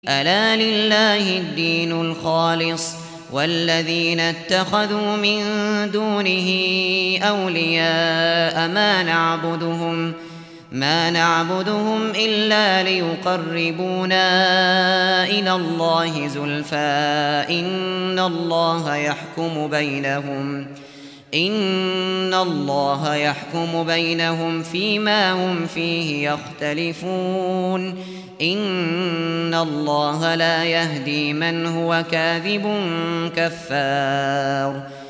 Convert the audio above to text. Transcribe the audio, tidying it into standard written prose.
ألا لله الدين الخالص والذين اتخذوا من دونه أولياء ما نعبدهم إلا ليقربونا إلى الله زلفى إن الله يحكم بينهم فيما هم فيه يختلفون إن الله لا يهدي من هو كاذب كفار